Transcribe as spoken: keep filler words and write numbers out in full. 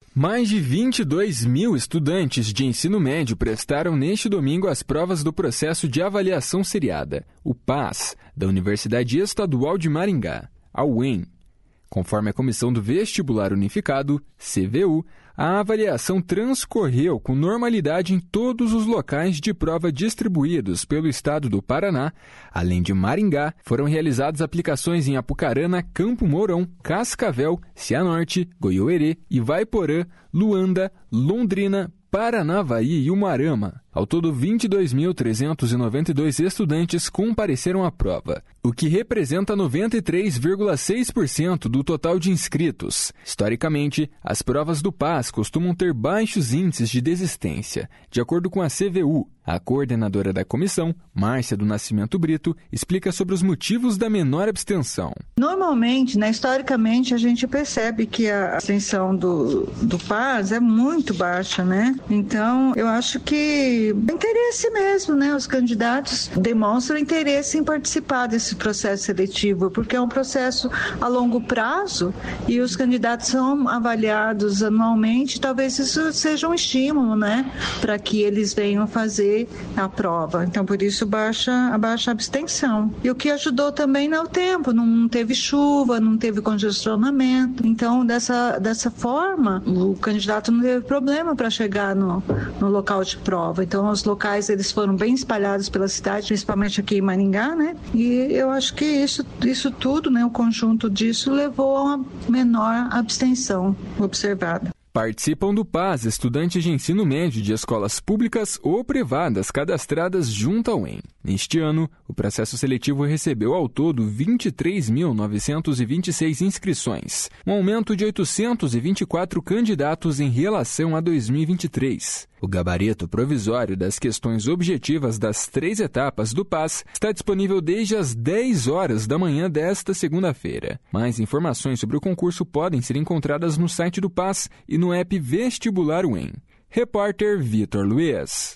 Mais de vinte e dois mil estudantes de ensino médio prestaram neste domingo as provas do processo de avaliação seriada, o PAS, da Universidade Estadual de Maringá, a U E M. Conforme a Comissão do Vestibular Unificado, C V U, a avaliação transcorreu com normalidade em todos os locais de prova distribuídos pelo estado do Paraná. Além de Maringá, foram realizadas aplicações em Apucarana, Campo Mourão, Cascavel, Cianorte, Goiôerê, Ivaiporã, Luanda, Londrina, Paranavaí e Umuarama. Ao todo, vinte e dois mil trezentos e noventa e dois estudantes compareceram à prova, o que representa noventa e três vírgula seis por cento do total de inscritos. Historicamente, as provas do PAS costumam ter baixos índices de desistência. De acordo com a C V U, a coordenadora da comissão, Márcia do Nascimento Brito, explica sobre os motivos da menor abstenção. Normalmente, né, historicamente, a gente percebe que a abstenção do, do PAS é muito baixa, né? Então, eu acho que interesse mesmo, né? Os candidatos demonstram interesse em participar desse processo seletivo, porque é um processo a longo prazo e os candidatos são avaliados anualmente. Talvez isso seja um estímulo, né? Para que eles venham fazer a prova. Então, por isso, baixa, a baixa abstenção. E o que ajudou também não é o tempo, não teve chuva, não teve congestionamento. Então, dessa, dessa forma, o candidato não teve problema para chegar no, no local de prova. Então, os locais eles foram bem espalhados pela cidade, principalmente aqui em Maringá, né? E eu acho que isso, isso tudo, né, o conjunto disso, levou a uma menor abstenção observada. Participam do PAS estudantes de ensino médio de escolas públicas ou privadas cadastradas junto ao U E M. Neste ano, o processo seletivo recebeu ao todo vinte e três mil novecentos e vinte e seis inscrições, um aumento de oitocentos e vinte e quatro candidatos em relação a dois mil e vinte e três. O gabarito provisório das questões objetivas das três etapas do PAS está disponível desde as dez horas da manhã desta segunda-feira. Mais informações sobre o concurso podem ser encontradas no site do PAS e no app Vestibular U E M. Repórter Vitor Luiz.